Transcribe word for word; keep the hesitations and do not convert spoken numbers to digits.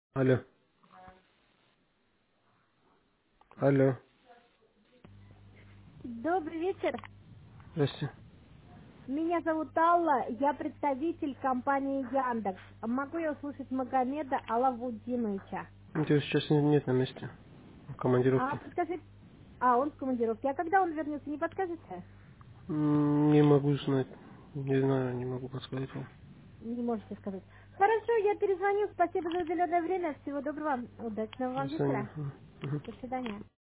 Алло. Алло. Добрый вечер. Здрасте. Меня зовут Алла, я представитель компании Яндекс. Могу я услышать Магомеда Алавудиновича? Его сейчас нет, нет на месте. В А, командировке. подскажите... А, он в командировке. А когда он вернется, не подскажете? М, Не могу знать. Не знаю, не могу подсказать вам. Не можете сказать. Хорошо, я перезвоню. Спасибо за уделенное время. Всего доброго. Удачного До вам свидания. вечера. Мгм. До свидания.